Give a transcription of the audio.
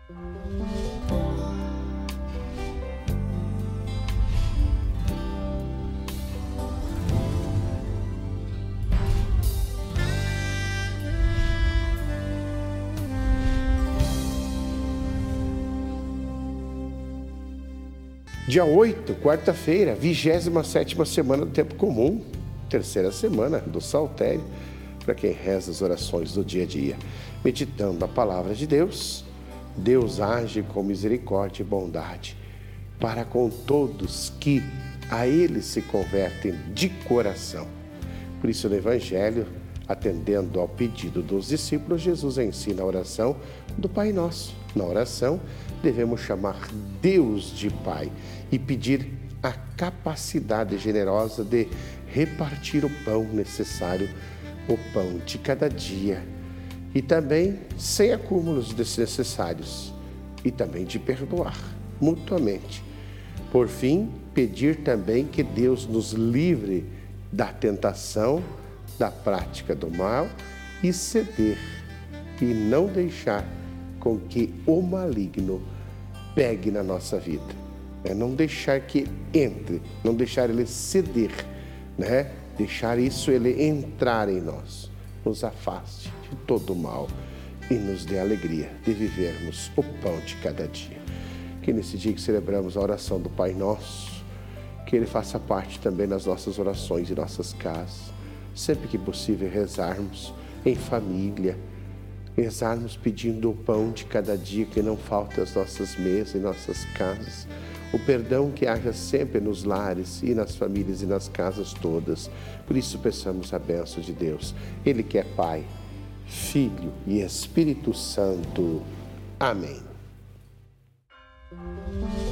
Dia 8, quarta-feira, 27ª semana do Tempo Comum, terceira semana do Saltério, para quem reza as orações do dia a dia. Meditando a palavra de Deus, Deus age com misericórdia e bondade para com todos que a Ele se convertem de coração. Por isso, no Evangelho, atendendo ao pedido dos discípulos, Jesus ensina a oração do Pai Nosso. Na oração, devemos chamar Deus de Pai e pedir a capacidade generosa de repartir o pão necessário, o pão de cada dia, e também sem acúmulos desnecessários, e também de perdoar mutuamente. Por fim, pedir também que Deus nos livre da tentação, da prática do mal e ceder, e não deixar com que o maligno pegue na nossa vida. Não deixar que entre, não deixar ele ceder, deixar isso ele entrar em nós. Nos afaste de todo o mal e nos dê a alegria de vivermos o pão de cada dia. Que nesse dia que celebramos a oração do Pai Nosso, que ele faça parte também das nossas orações e nossas casas. Sempre que possível rezarmos em família, rezarmos pedindo o pão de cada dia que não falte às nossas mesas e nossas casas. O perdão que haja sempre nos lares e nas famílias e nas casas todas. Por isso peçamos a bênção de Deus. Ele que é Pai, Filho e Espírito Santo. Amém.